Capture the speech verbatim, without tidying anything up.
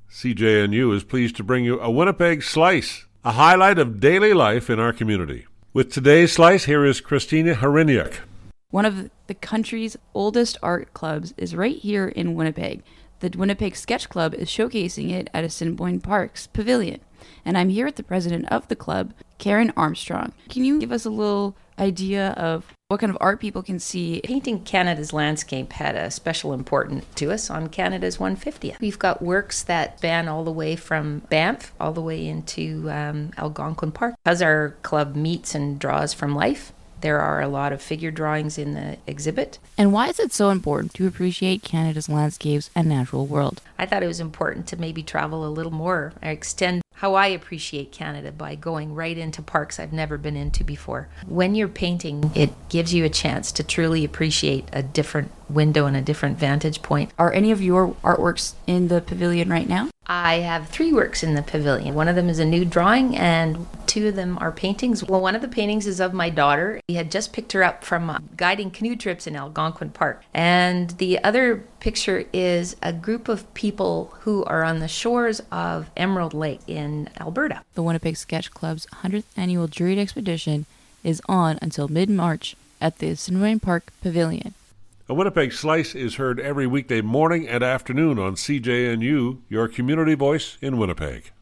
C J N U is pleased to bring you a Winnipeg Slice, a highlight of daily life in our community. With today's Slice, here is Christina Hryniuk. One of the country's oldest art clubs is right here in Winnipeg. The Winnipeg Sketch Club is showcasing it at Assiniboine Park's Pavilion. And I'm here with the president of the club, Karen Armstrong. Can you give us a little idea of what kind of art people can see? Painting Canada's landscape had a special importance to us on Canada's one hundred fiftieth. We've got works that span all the way from Banff all the way into um, Algonquin Park. Because our club meets and draws from life, there are a lot of figure drawings in the exhibit. And why is it so important to appreciate Canada's landscapes and natural world? I thought it was important to maybe travel a little more, or extend how I appreciate Canada by going right into parks I've never been into before. When you're painting, it gives you a chance to truly appreciate a different window and a different vantage point. Are any of your artworks in the pavilion right now? I have three works in the pavilion. One of them is a new drawing and two of them are paintings. Well, one of the paintings is of my daughter. We had just picked her up from uh, guiding canoe trips in Algonquin Park. And the other picture is a group of people who are on the shores of Emerald Lake in Alberta. The Winnipeg Sketch Club's one hundredth annual Druid Expedition is on until mid-March at the Assiniboine Park Pavilion. A Winnipeg Slice is heard every weekday morning and afternoon on C J N U, your community voice in Winnipeg.